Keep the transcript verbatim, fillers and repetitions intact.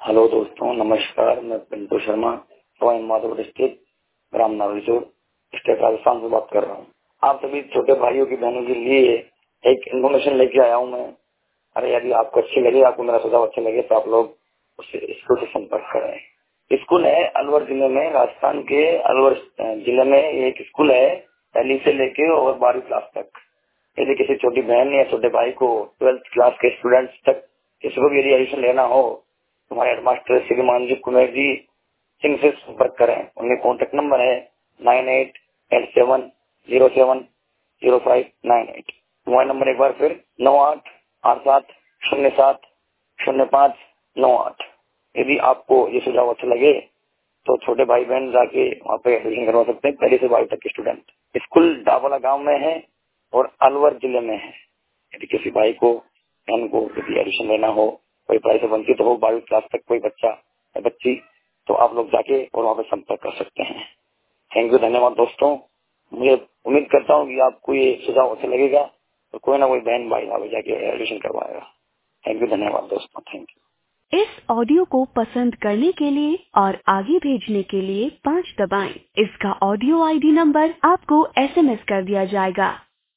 Hello दोस्तों, नमस्कार। मैं पिंटू शर्मा, सवाई माधोपुर डिस्ट्रिक्ट, ग्राम नावलचोड़, स्टेट राजस्थान से बात कर रहा हूँ। आप सभी छोटे भाइयों की बहनों के लिए एक इन्फॉर्मेशन लेके आया हूँ मैं। अरे यदि आपको अच्छी लगे, आपको मेरा सुझाव अच्छा लगे तो आप लोग उससे स्कूल से संपर्क करें। स्कूल है अलवर जिले में, राजस्थान के अलवर जिले में एक स्कूल है, पहली से लेके और बारहवीं क्लास तक। यदि किसी छोटी बहन या छोटे भाई को ट्वेल्थ क्लास के स्टूडेंट्स तक किसी को भी यदि एडमिशन लेना हो, हमारे हेडमास्टर श्री मानजी कुमार जी सिंह से संपर्क करें। उनके कॉन्टेक्ट नंबर है nine eight eight seven zero seven zero five nine eight. Mobile number एक बार फिर नौ आठ आठ सात शून्य सात शून्य पाँच नौ आठ। यदि आपको ये सुझाव अच्छा लगे तो छोटे भाई बहन जाके वहाँ पे एडमिशन करवा सकते हैं। पहले से बारहवीं तक के स्टूडेंट। स्कूल डाबोला गांव में है और अलवर जिले में है। यदि किसी भाई को बहन को यदि एडमिशन लेना हो, कोई पढ़ाई से वंचित हो, बारहवीं क्लास तक कोई बच्चा या बच्ची, तो आप लोग जाके और वहाँ पे संपर्क कर सकते हैं। थैंक यू, धन्यवाद दोस्तों। मुझे उम्मीद करता हूँ कि आपको ये सुझाव अच्छा लगेगा तो कोई ना कोई बहन भाई वहाँ पे जाके एडमिशन करवाएगा। थैंक यू, धन्यवाद दोस्तों। Thank you. इस ऑडियो को पसंद करने के लिए और आगे भेजने के लिए पाँच दबाएं। इसका ऑडियो आईडी नंबर आपको एसएमएस कर दिया जाएगा।